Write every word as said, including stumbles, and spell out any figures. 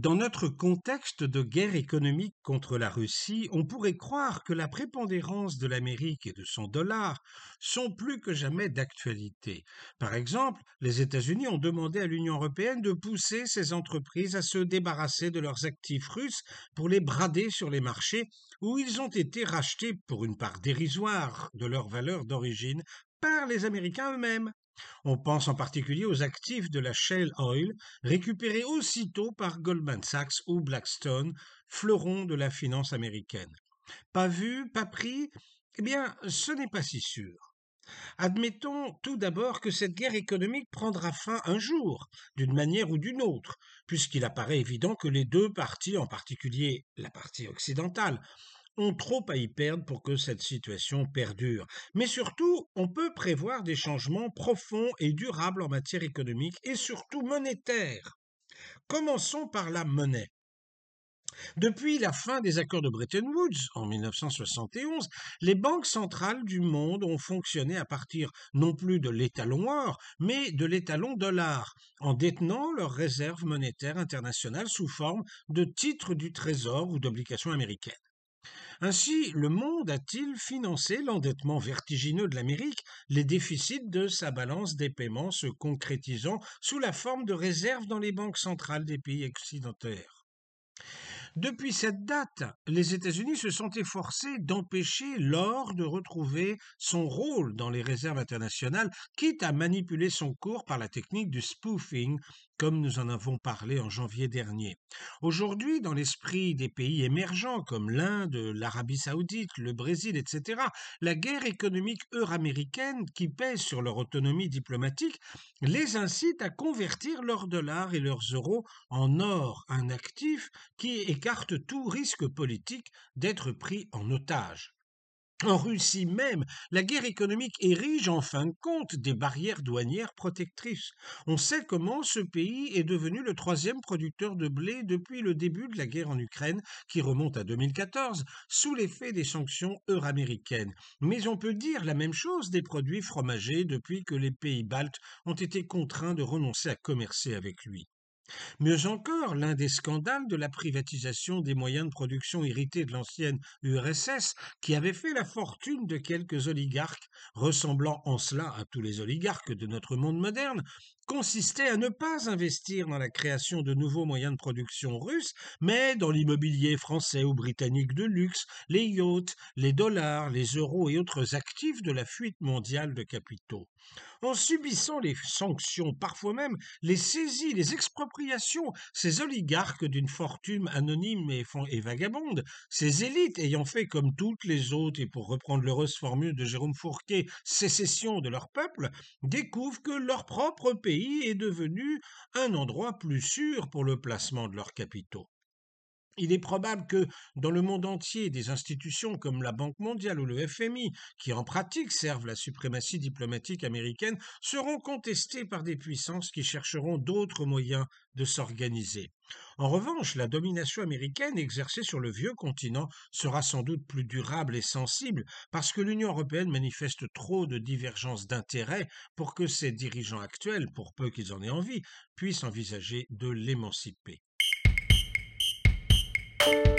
Dans notre contexte de guerre économique contre la Russie, on pourrait croire que la prépondérance de l'Amérique et de son dollar sont plus que jamais d'actualité. Par exemple, les États-Unis ont demandé à l'Union européenne de pousser ces entreprises à se débarrasser de leurs actifs russes pour les brader sur les marchés où ils ont été rachetés pour une part dérisoire de leur valeur d'origine par les Américains eux-mêmes. On pense en particulier aux actifs de la Shell Oil, récupérés aussitôt par Goldman Sachs ou Blackstone, fleurons de la finance américaine. Pas vu, pas pris? Eh bien, ce n'est pas si sûr. Admettons tout d'abord que cette guerre économique prendra fin un jour, d'une manière ou d'une autre, puisqu'il apparaît évident que les deux parties, en particulier la partie occidentale, ont trop à y perdre pour que cette situation perdure. Mais surtout, on peut prévoir des changements profonds et durables en matière économique et surtout monétaire. Commençons par la monnaie. Depuis la fin des accords de Bretton Woods en mille neuf cent soixante et onze, les banques centrales du monde ont fonctionné à partir non plus de l'étalon or, mais de l'étalon dollar, en détenant leurs réserves monétaires internationales sous forme de titres du Trésor ou d'obligations américaines. Ainsi, le monde a-t-il financé l'endettement vertigineux de l'Amérique, les déficits de sa balance des paiements se concrétisant sous la forme de réserves dans les banques centrales des pays occidentaux. Depuis cette date, les États-Unis se sont efforcés d'empêcher l'or de retrouver son rôle dans les réserves internationales, quitte à manipuler son cours par la technique du spoofing, comme nous en avons parlé en janvier dernier. Aujourd'hui, dans l'esprit des pays émergents comme l'Inde, l'Arabie saoudite, le Brésil, et cetera, la guerre économique euro-américaine qui pèse sur leur autonomie diplomatique les incite à convertir leurs dollars et leurs euros en or, un actif qui écarte tout risque politique d'être pris en otage. En Russie même, la guerre économique érige en fin de compte des barrières douanières protectrices. On sait comment ce pays est devenu le troisième producteur de blé depuis le début de la guerre en Ukraine, qui remonte à deux mille quatorze, sous l'effet des sanctions euro-américaines. Mais on peut dire la même chose des produits fromagers depuis que les pays baltes ont été contraints de renoncer à commercer avec lui. Mieux encore, l'un des scandales de la privatisation des moyens de production hérités de l'ancienne U R S S, qui avait fait la fortune de quelques oligarques, ressemblant en cela à tous les oligarques de notre monde moderne, consistait à ne pas investir dans la création de nouveaux moyens de production russes, mais dans l'immobilier français ou britannique de luxe, les yachts, les dollars, les euros et autres actifs de la fuite mondiale de capitaux. En subissant les sanctions, parfois même les saisies, les expropriations, ces oligarques d'une fortune anonyme et, et vagabonde, ces élites ayant fait comme toutes les autres, et pour reprendre l'heureuse formule de Jérôme Fourquet, sécession de leur peuple, découvrent que leur propre pays est devenu un endroit plus sûr pour le placement de leurs capitaux. Il est probable que, dans le monde entier, des institutions comme la Banque mondiale ou le F M I, qui en pratique servent la suprématie diplomatique américaine, seront contestées par des puissances qui chercheront d'autres moyens de s'organiser. En revanche, la domination américaine exercée sur le vieux continent sera sans doute plus durable et sensible parce que l'Union européenne manifeste trop de divergences d'intérêts pour que ses dirigeants actuels, pour peu qu'ils en aient envie, puissent envisager de l'émanciper.